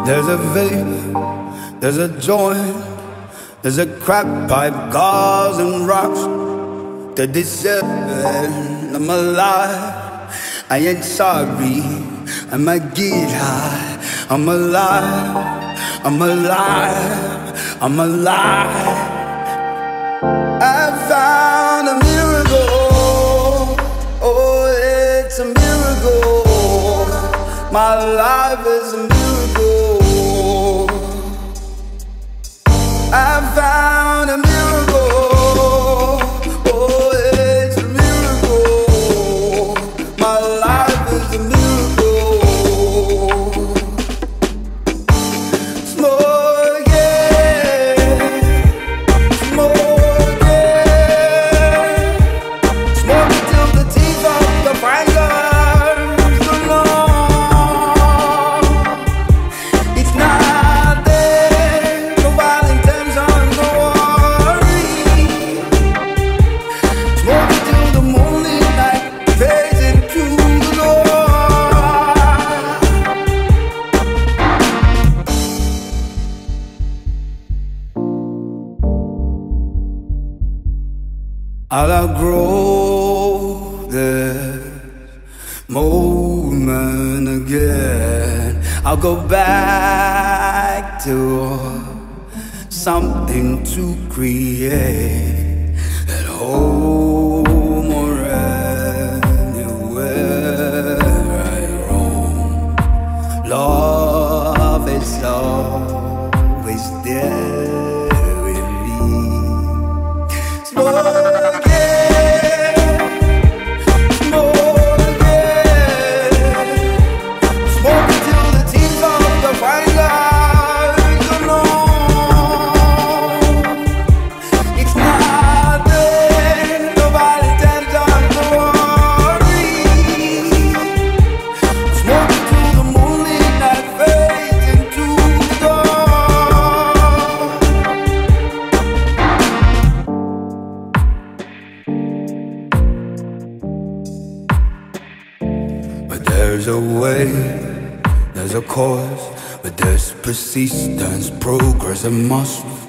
There's a vape, there's a joint, there's a crack pipe, cars and rocks. 37, I'm alive, I ain't sorry, I might get high. I'm alive, I'm alive, I'm alive. I found a miracle, oh it's a miracle. My life is a miracle. I found a miracle, oh it's a miracle. My life is a miracle. I'll outgrow this moment again. I'll go back to something to create at home or anywhere I roam. Love is always there with me. There's a way, there's a course, but there's persistence, progress, and muscle.